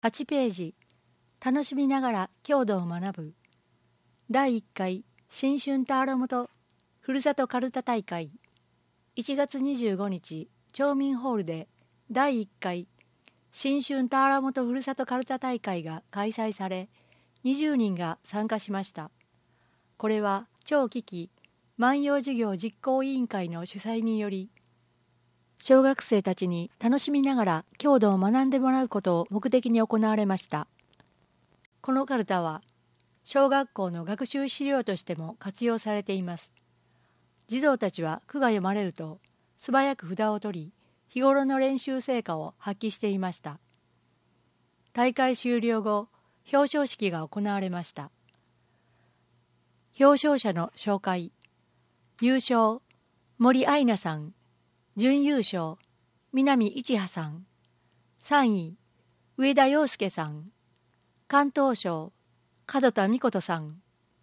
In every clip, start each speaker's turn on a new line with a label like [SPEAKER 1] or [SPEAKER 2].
[SPEAKER 1] 8ページ、楽しみながら郷土を学ぶ。第1回新春ターロ元ふるさとかるた大会。1月25日、町民ホールで第1回新春ターラ元ふるさとかるた大会が開催され、20人が参加しました。これは町危機万葉授業実行委員会の主催により、小学生たちに楽しみながら郷土を学んでもらうことを目的に行われました。このかるたは小学校の学習資料としても活用されています。児童たちは句が読まれると素早く札を取り、日頃の練習成果を発揮していました。大会終了後、表彰式が行われました。表彰者の紹介。優勝、森愛菜さん。準優勝、南一葉さん。3位、上田洋介さん。関東賞、門田美琴さん。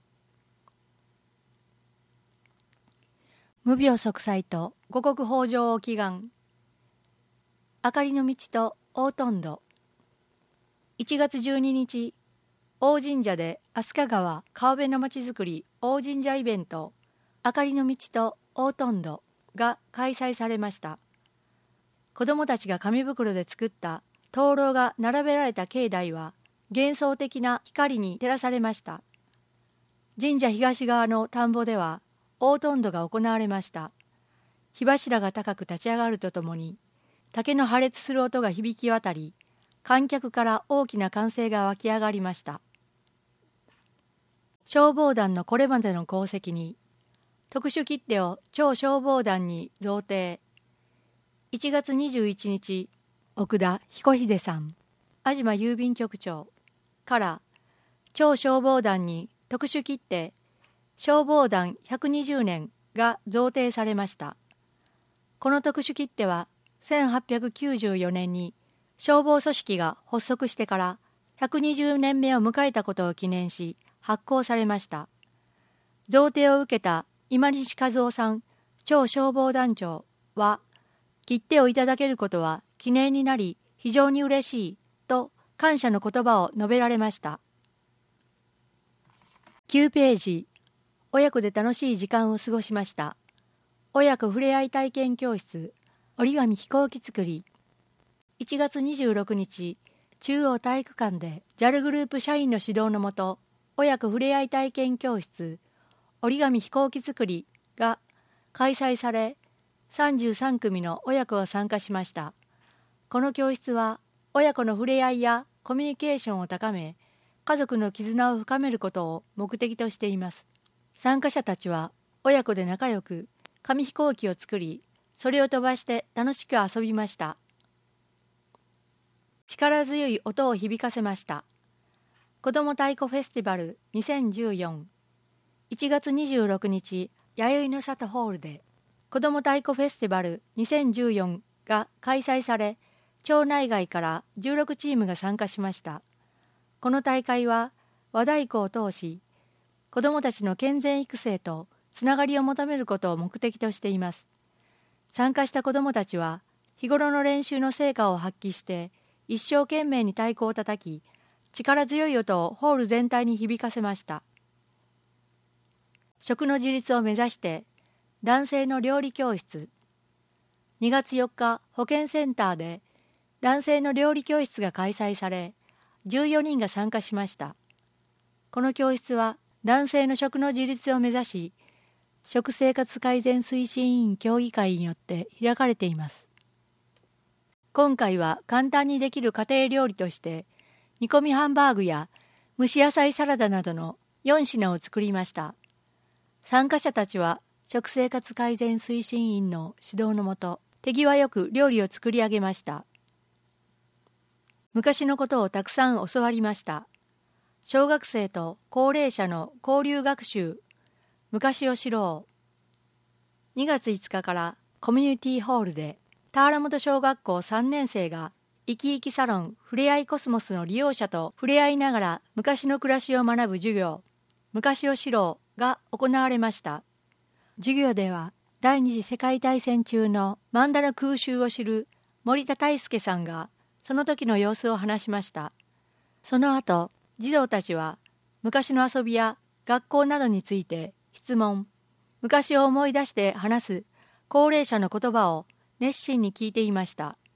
[SPEAKER 1] 無病息災と五穀豊穣を祈願。明かりの道と大トンド。1月12日、大神社で飛鳥川川辺のまちづくり大神社イベント、明かりの道と大トンドが開催されました。子どもたちが紙袋で作った灯籠が並べられた境内は幻想的な光に照らされました。神社東側の田んぼでは大トンドが行われました。火柱が高く立ち上がるとともに竹の破裂する音が響き渡り、観客から大きな歓声が湧き上がりました。消防団のこれまでの功績に特殊切手を町消防団に贈呈。1月21日、奥田彦秀さん、安島郵便局長から町消防団に特殊切手消防団120年が贈呈されました。この特殊切手は1894年に消防組織が発足してから120年目を迎えたことを記念し発行されました。贈呈を受けた今西和夫さん、町消防団長は、切手をいただけることは記念になり非常に嬉しいと感謝の言葉を述べられました。9ページ、親子で楽しい時間を過ごしました。親子ふれあい体験教室、折り紙飛行機作り。1月26日、中央体育館で JAL グループ社員の指導のもと、親子ふれあい体験教室、折り紙飛行機作りが開催され、33組の親子が参加しました。この教室は親子のふれあいやコミュニケーションを高め、家族の絆を深めることを目的としています。参加者たちは親子で仲良く紙飛行機を作り、それを飛ばして楽しく遊びました。力強い音を響かせました。子ども太鼓フェスティバル2014。1月26日、弥生の里ホールで子ども太鼓フェスティバル2014が開催され、町内外から16チームが参加しました。この大会は和太鼓を通し、子どもたちの健全育成とつながりを求めることを目的としています。参加した子どもたちは日頃の練習の成果を発揮して一生懸命に太鼓を叩き、力強い音をホール全体に響かせました。食の自立を目指して男性の料理教室。2月4日、保健センターで男性の料理教室が開催され、14人が参加しました。この教室は男性の食の自立を目指し、食生活改善推進委員協議会によって開かれています。今回は簡単にできる家庭料理として、煮込みハンバーグや蒸し野菜サラダなどの4品を作りました。参加者たちは食生活改善推進員の指導のもと、手際よく料理を作り上げました。昔のことをたくさん教わりました。小学生と高齢者の交流学習、昔を知ろう。2月5日からコミュニティホールで、田原本小学校3年生が生き生きサロンふれあいコスモスの利用者と触れ合いながら昔の暮らしを学ぶ授業、昔を知ろうが行われました。授業では第二次世界大戦中の曼荼羅空襲を知る森田大輔さんがその時の様子を話しました。 その後、児童たちは昔の遊びや学校などについて質問、昔を思い出して話す高齢者の言葉を熱心に聞いていました。